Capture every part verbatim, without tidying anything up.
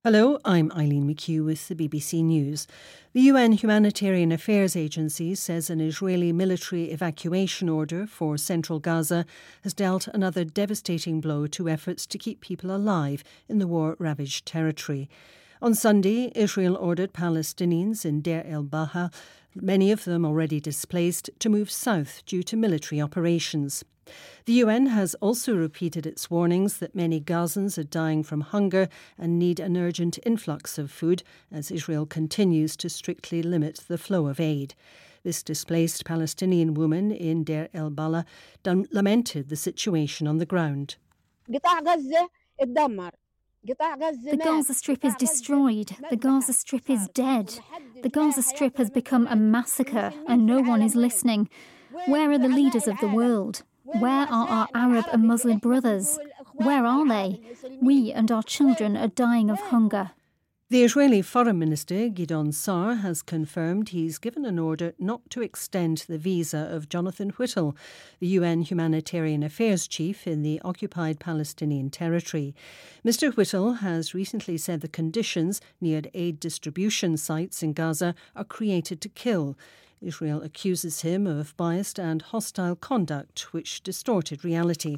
Hello, I'm Eileen McHugh with the B B C News. The U N Humanitarian Affairs Agency says an Israeli military evacuation order for central Gaza has dealt another devastating blow to efforts to keep people alive in the war-ravaged territory. On Sunday, Israel ordered Palestinians in Deir el-Balah, many of them already displaced, to move south due to military operations. The U N has also repeated its warnings that many Gazans are dying from hunger and need an urgent influx of food as Israel continues to strictly limit the flow of aid. This displaced Palestinian woman in Deir el-Balah lamented the situation on the ground. The Gaza Strip is destroyed. The Gaza Strip is dead. The Gaza Strip has become a massacre and no one is listening. Where are the leaders of the world? Where are our Arab and Muslim brothers? Where are they? We and our children are dying of hunger. The Israeli Foreign Minister, Gideon Sa'ar, has confirmed he's given an order not to extend the visa of Jonathan Whittle, the U N Humanitarian Affairs Chief in the occupied Palestinian territory. Mister Whittle has recently said the conditions near aid distribution sites in Gaza are created to kill. Israel accuses him of biased and hostile conduct, which distorted reality.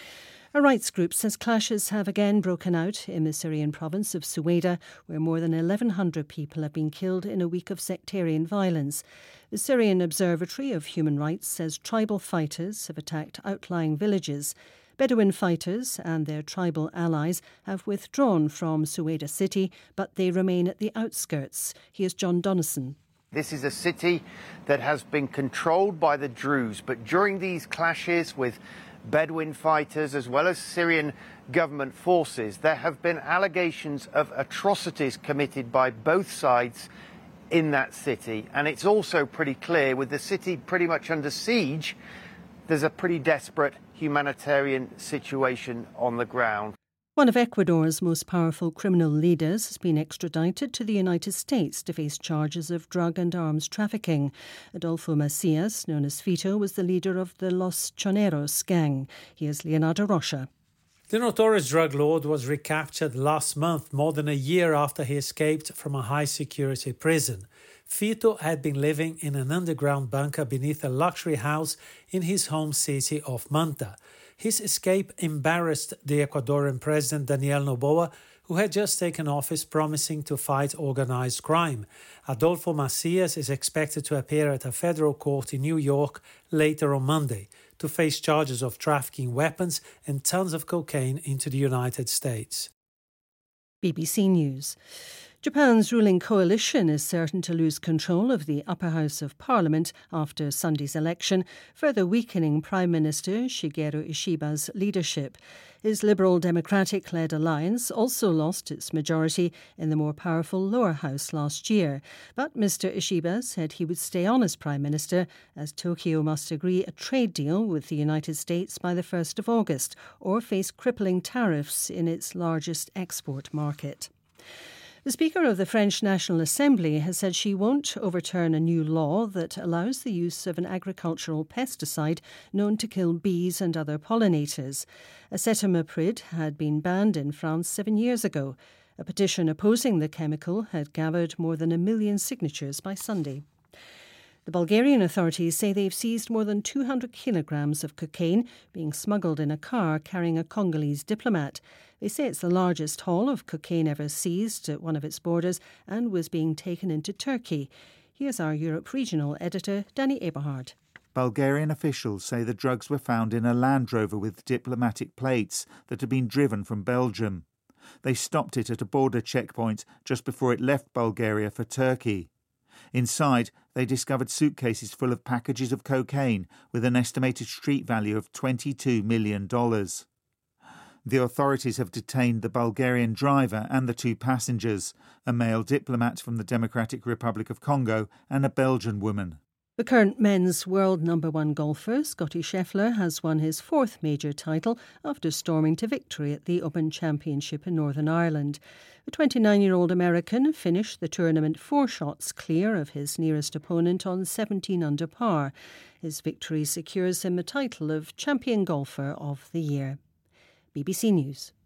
A rights group says clashes have again broken out in the Syrian province of Suwaida, where more than eleven hundred people have been killed in a week of sectarian violence. The Syrian Observatory of Human Rights says tribal fighters have attacked outlying villages. Bedouin fighters and their tribal allies have withdrawn from Suwaida city, but they remain at the outskirts. Here's John Donnison. This is a city that has been controlled by the Druze, but during these clashes with Bedouin fighters as well as Syrian government forces, there have been allegations of atrocities committed by both sides in that city. And it's also pretty clear, with the city pretty much under siege, there's a pretty desperate humanitarian situation on the ground. One of Ecuador's most powerful criminal leaders has been extradited to the United States to face charges of drug and arms trafficking. Adolfo Macias, known as Fito, was the leader of the Los Choneros gang. Here's Leonardo Rocha. The notorious drug lord was recaptured last month, more than a year after he escaped from a high-security prison. Fito had been living in an underground bunker beneath a luxury house in his home city of Manta. His escape embarrassed the Ecuadorian president Daniel Noboa, who had just taken office promising to fight organized crime. Adolfo Macias is expected to appear at a federal court in New York later on Monday to face charges of trafficking weapons and tons of cocaine into the United States. B B C News. Japan's ruling coalition is certain to lose control of the upper house of Parliament after Sunday's election, further weakening Prime Minister Shigeru Ishiba's leadership. His Liberal Democratic-led alliance also lost its majority in the more powerful lower house last year. But Mister Ishiba said he would stay on as Prime Minister, as Tokyo must agree a trade deal with the United States by the first of August, or face crippling tariffs in its largest export market. The Speaker of the French National Assembly has said she won't overturn a new law that allows the use of an agricultural pesticide known to kill bees and other pollinators. Acetamiprid had been banned in France seven years ago. A petition opposing the chemical had gathered more than a million signatures by Sunday. The Bulgarian authorities say they've seized more than two hundred kilograms of cocaine being smuggled in a car carrying a Congolese diplomat. They say it's the largest haul of cocaine ever seized at one of its borders and was being taken into Turkey. Here's our Europe regional editor, Danny Eberhard. Bulgarian officials say the drugs were found in a Land Rover with diplomatic plates that had been driven from Belgium. They stopped it at a border checkpoint just before it left Bulgaria for Turkey. Inside, they discovered suitcases full of packages of cocaine with an estimated street value of twenty-two million dollars. The authorities have detained the Bulgarian driver and the two passengers, a male diplomat from the Democratic Republic of Congo and a Belgian woman. The current men's world number one golfer, Scottie Scheffler, has won his fourth major title after storming to victory at the Open Championship in Northern Ireland. The twenty-nine-year-old American finished the tournament four shots clear of his nearest opponent on seventeen under par. His victory secures him the title of Champion Golfer of the Year. B B C News.